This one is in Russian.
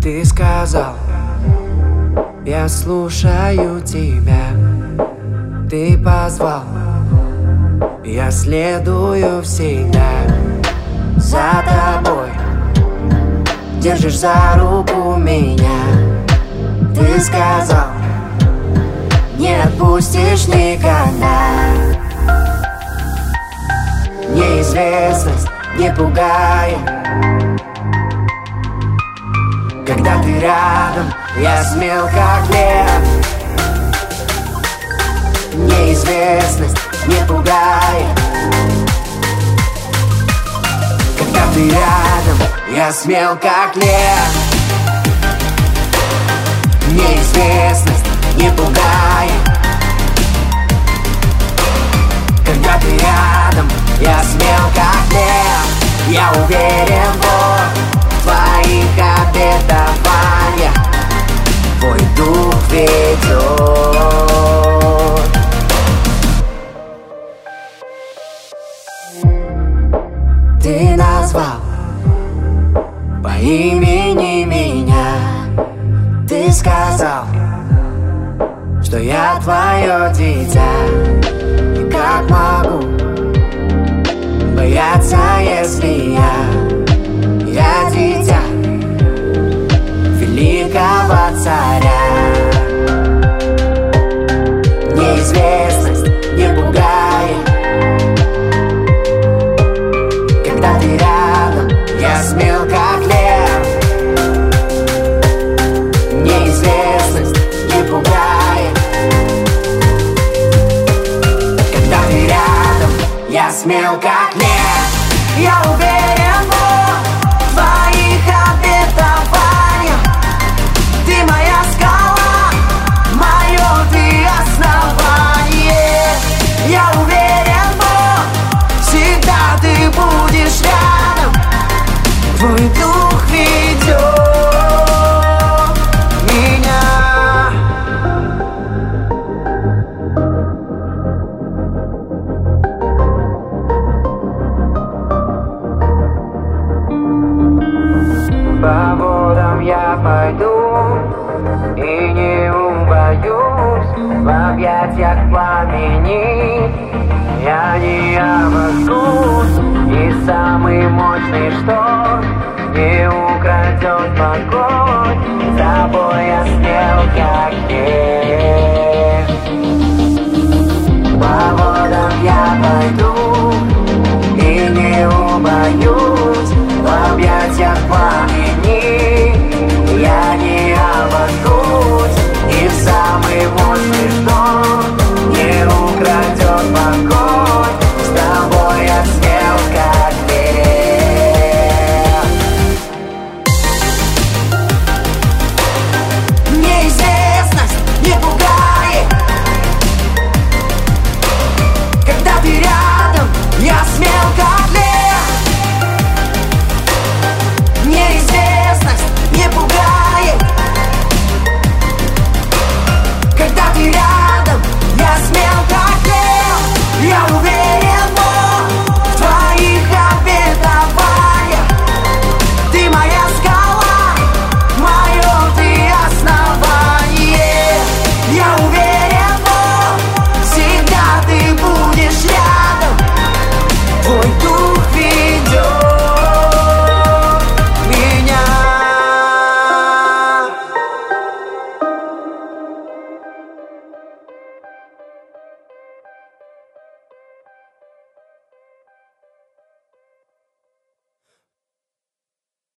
Ты сказал, я слушаю тебя. Ты позвал, я следую всегда за тобой. Держишь за руку меня. Ты сказал, не отпустишь никогда. Неизвестность не пугает. Когда ты рядом, я смел как лев. Неизвестность не пугает. Когда ты рядом, я смел как лев. Неизвестность не пугает. Когда ты рядом, я смел как лев. Я уверен в твоих обетованиях. Твой дух ведет. Ты назвал по имени меня. Ты сказал, что я твое дитя. И как могу бояться, если я дитя великого царя. Неизвестность не пугает. Когда ты рядом, я смел как лев. Неизвестность не пугает. Когда ты рядом, я смел как лев. Я уверен в твоих обетованиях. Ты моя скала, мое ты основание. Я уверен, всегда ты будешь рядом. Твой дух ведет меня. По водам я пойду и не убоюсь. В объятиях пламени я не обожгусь. И самый мощный шторм не украдет покой.